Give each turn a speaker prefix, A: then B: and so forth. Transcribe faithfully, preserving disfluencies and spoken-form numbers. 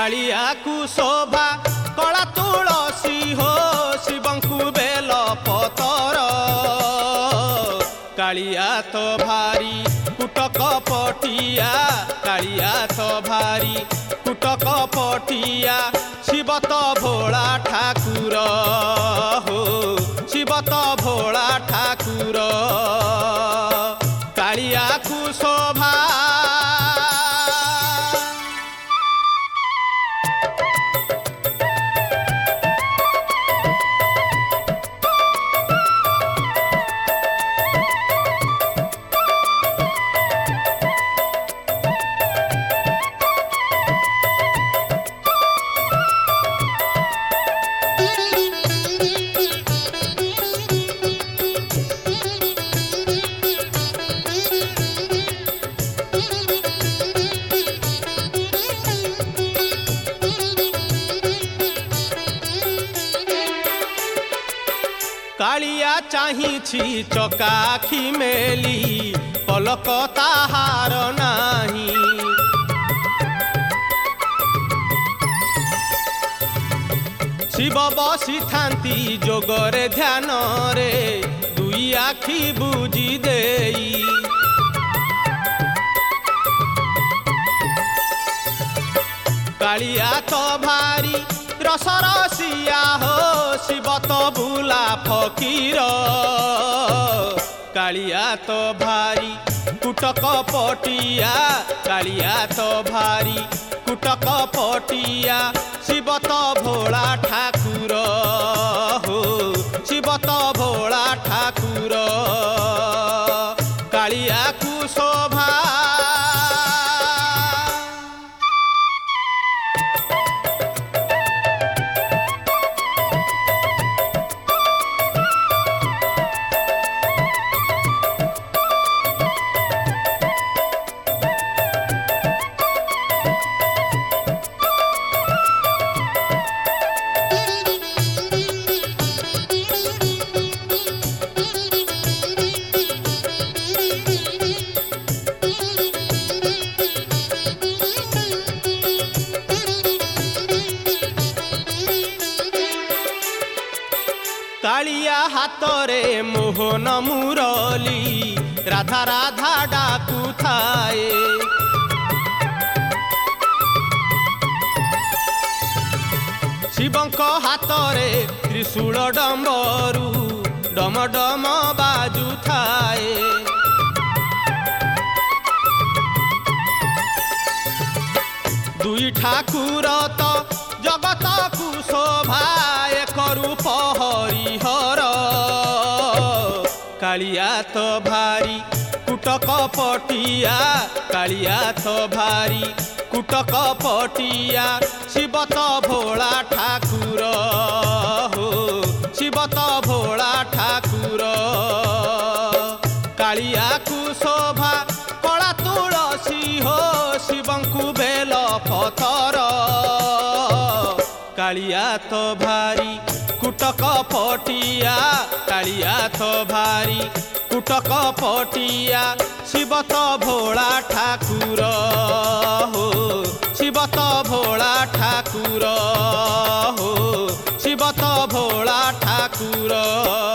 A: कालिया को शोभा कला तुलसी हो शिवंकु बेल पतर कालिया तो भारी कुटक पटिया कालिया तो भारी कुटक पटिया शिव तो भोला ठाकुर हो शिव तो भोला ठाकुर कालिया को शोभा कालिया चाहिछि चकाखी मेली पलक ताहार नाही शिव बसी थांती जोगरे ध्यान रे दुई आखी बुझी देई कालिया तो भारी रसरसिया हो शिव तो बुला फकीर कालिया तो भारी कुटक पटिया कालिया तो भारी कुटक पटिया शिव तो भोला ठाकुर हो शिव तो भोला ठाकुर कालिया को शोभा कालिया हातरे मोहन मुरली राधा राधा डाकू थाए शिवंक हातरे त्रिशूल डंबरू डम डम बाजू थाए दुई ठाकुर तो जगत को शोभा एक रूप हरिहर कालिया तो भारी कुटक पटिया कालिया तो भारी कुटक पटिया शिव तो भोला ठाकुर हो शिव तो भोला ठाकुर कालिया को शोभा कला तुलसी हो शिवंकु बेल पतर कालिया तो भारी कुटक पटिया कालिया तो भारी कुटक पटिया शिव तो भोला ठाकुर हो शिव तो भोला ठाकुर हो शिव तो भोला ठाकुर।